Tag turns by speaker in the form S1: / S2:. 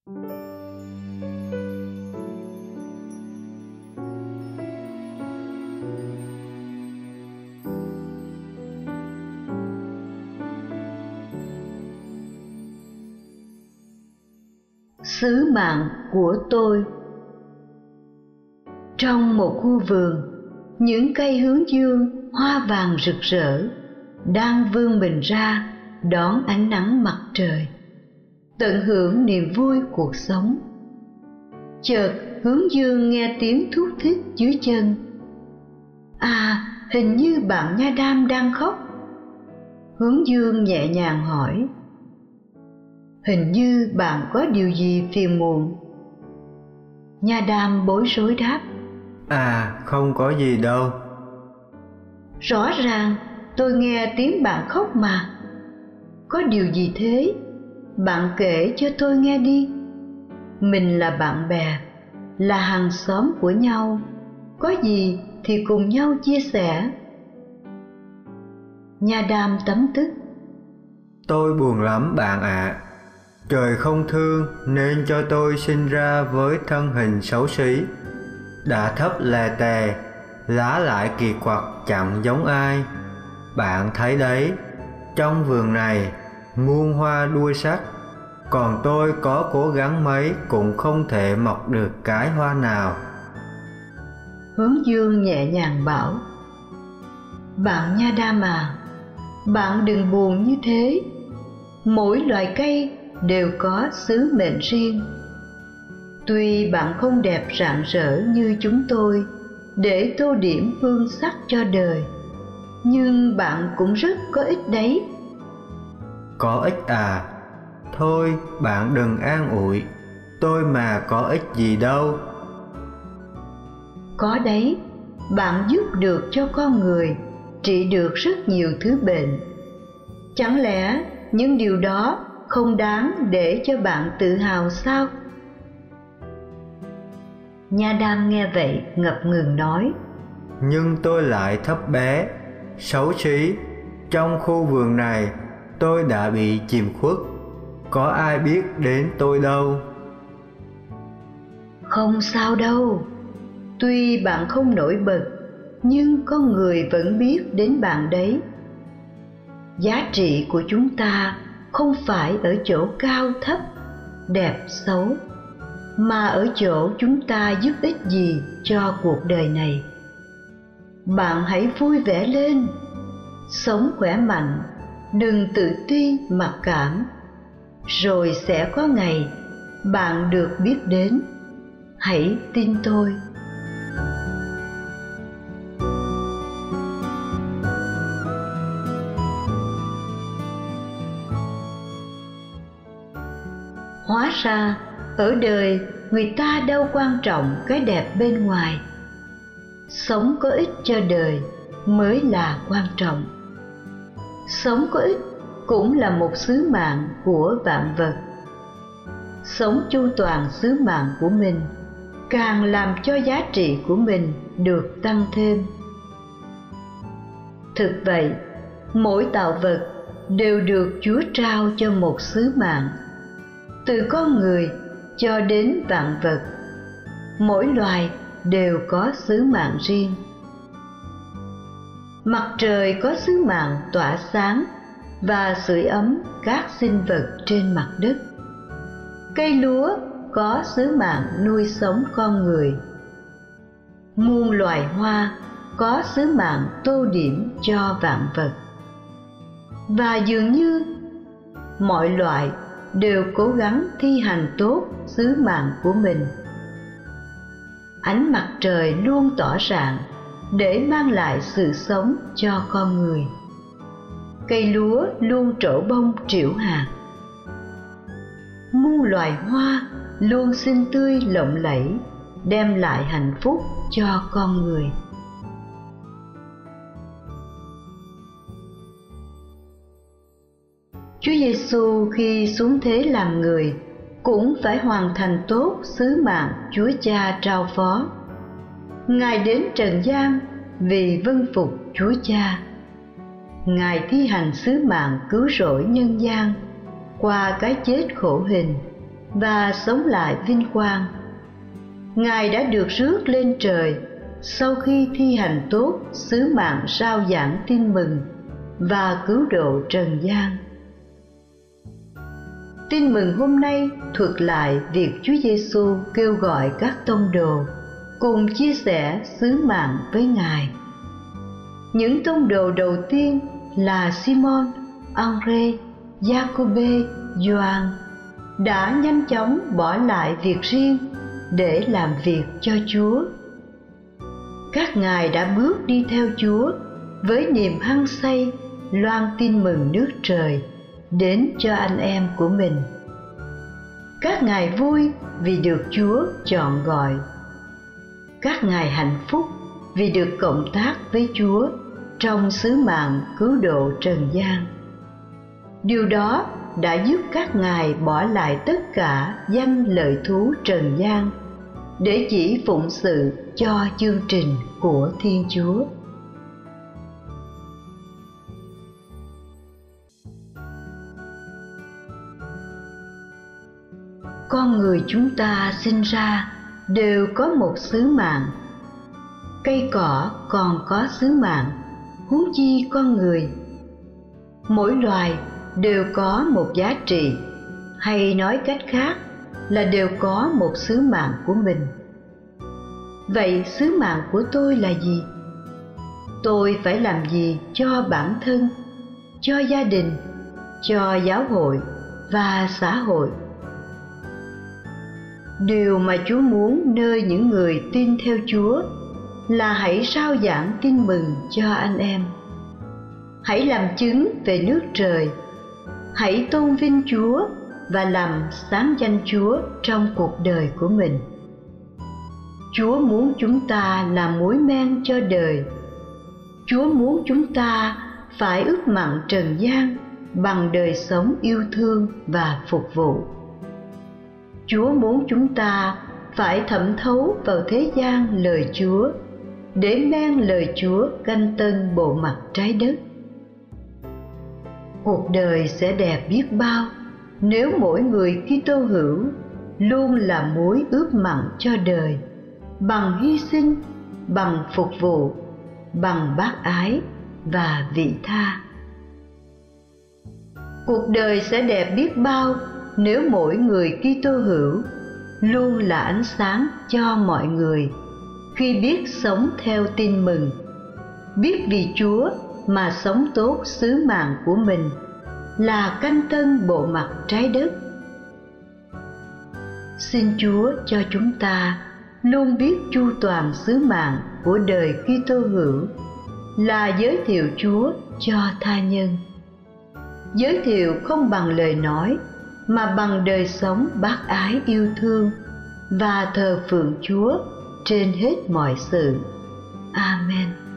S1: Sứ mạng của tôi. Trong một khu vườn, những cây hướng dương hoa vàng rực rỡ đang vươn mình ra đón ánh nắng mặt trời, tận hưởng niềm vui cuộc sống. Chợt hướng dương nghe tiếng thút thít dưới chân. À, hình như bạn Nha Đam đang khóc. Hướng dương nhẹ nhàng hỏi: Hình như bạn có điều gì phiền muộn? Nha Đam bối rối đáp:
S2: Không có gì đâu.
S1: Rõ ràng tôi nghe tiếng bạn khóc mà. Có điều gì thế? Bạn kể cho tôi nghe đi. Mình là bạn bè, là hàng xóm của nhau, có gì thì cùng nhau chia sẻ. Nha Đam tấm tức:
S2: Tôi buồn lắm bạn ạ. Trời không thương nên cho tôi sinh ra với thân hình xấu xí, đã thấp lè tè, lá lại kỳ quặc chẳng giống ai. Bạn thấy đấy, trong vườn này muôn hoa đua sắc, còn tôi có cố gắng mấy cũng không thể mọc được cái hoa nào.
S1: Hướng dương nhẹ nhàng bảo: Bạn Nha Đam à, bạn đừng buồn như thế. Mỗi loài cây đều có sứ mệnh riêng. Tuy bạn không đẹp rạng rỡ như chúng tôi để tô điểm hương sắc cho đời, nhưng bạn cũng rất có ích đấy.
S2: Có ích à? Thôi bạn đừng an ủi, tôi mà có ích gì đâu.
S1: Có đấy, bạn giúp được cho con người trị được rất nhiều thứ bệnh. Chẳng lẽ những điều đó không đáng để cho bạn tự hào sao? Nha Đam nghe vậy ngập ngừng nói:
S2: Nhưng tôi lại thấp bé, xấu xí. Trong khu vườn này tôi đã bị chìm khuất, có ai biết đến tôi đâu.
S1: Không sao đâu. Tuy bạn không nổi bật, nhưng con người vẫn biết đến bạn đấy. Giá trị của chúng ta không phải ở chỗ cao thấp, đẹp xấu, mà ở chỗ chúng ta giúp ích gì cho cuộc đời này. Bạn hãy vui vẻ lên, sống khỏe mạnh, đừng tự ti mặc cảm, rồi sẽ có ngày bạn được biết đến. Hãy tin tôi. Hóa ra ở đời người ta đâu quan trọng cái đẹp bên ngoài. Sống có ích cho đời mới là quan trọng. Sống có ích cũng là một sứ mạng của vạn vật. Sống chu toàn sứ mạng của mình càng làm cho giá trị của mình được tăng thêm. Thực vậy, mỗi tạo vật đều được Chúa trao cho một sứ mạng. Từ con người cho đến vạn vật, mỗi loài đều có sứ mạng riêng. Mặt trời có sứ mạng tỏa sáng và sưởi ấm các sinh vật trên mặt đất. Cây lúa có sứ mạng nuôi sống con người. Muôn loài hoa có sứ mạng tô điểm cho vạn vật. Và dường như mọi loài đều cố gắng thi hành tốt sứ mạng của mình. Ánh mặt trời luôn tỏ rạng để mang lại sự sống cho con người. Cây lúa luôn trổ bông trĩu hạt. Muôn loài hoa luôn xinh tươi lộng lẫy, đem lại hạnh phúc cho con người. Chúa Giêsu khi xuống thế làm người cũng phải hoàn thành tốt sứ mạng Chúa Cha trao phó. Ngài đến trần gian vì vâng phục Chúa Cha. Ngài thi hành sứ mạng cứu rỗi nhân gian qua cái chết khổ hình và sống lại vinh quang. Ngài đã được rước lên trời sau khi thi hành tốt sứ mạng rao giảng tin mừng và cứu độ trần gian. Tin mừng hôm nay thuật lại việc Chúa Giêsu kêu gọi các tông đồ cùng chia sẻ sứ mạng với Ngài. Những tông đồ đầu tiên là Simon, Andrê, Giacôbê, Gioan đã nhanh chóng bỏ lại việc riêng để làm việc cho Chúa. Các ngài đã bước đi theo Chúa với niềm hăng say loan tin mừng nước trời đến cho anh em của mình. Các ngài vui vì được Chúa chọn gọi. Các ngài hạnh phúc vì được cộng tác với Chúa trong sứ mạng cứu độ trần gian. Điều đó đã giúp các ngài bỏ lại tất cả danh lợi thú trần gian để chỉ phụng sự cho chương trình của Thiên Chúa. Con người chúng ta sinh ra đều có một sứ mạng. Cây cỏ còn có sứ mạng, huống chi con người. Mỗi loài đều có một giá trị, hay nói cách khác là đều có một sứ mạng của mình. Vậy sứ mạng của tôi là gì? Tôi phải làm gì cho bản thân, cho gia đình, cho giáo hội và xã hội? Điều mà Chúa muốn nơi những người tin theo Chúa là hãy rao giảng tin mừng cho anh em. Hãy làm chứng về nước trời. Hãy tôn vinh Chúa và làm sáng danh Chúa trong cuộc đời của mình. Chúa muốn chúng ta là muối men cho đời. Chúa muốn chúng ta phải ướp mặn trần gian bằng đời sống yêu thương và phục vụ. Chúa muốn chúng ta phải thẩm thấu vào thế gian lời Chúa để men lời Chúa canh tân bộ mặt trái đất. Cuộc đời sẽ đẹp biết bao nếu mỗi người Kitô hữu luôn là muối ướp mặn cho đời, bằng hy sinh, bằng phục vụ, bằng bác ái và vị tha. Cuộc đời sẽ đẹp biết bao nếu mỗi người Kitô hữu luôn là ánh sáng cho mọi người khi biết sống theo tin mừng, biết vì Chúa mà sống tốt sứ mạng của mình là canh tân bộ mặt trái đất. Xin Chúa cho chúng ta luôn biết chu toàn sứ mạng của đời Kitô hữu là giới thiệu Chúa cho tha nhân. Giới thiệu không bằng lời nói mà bằng đời sống bác ái yêu thương và thờ phượng Chúa trên hết mọi sự. Amen.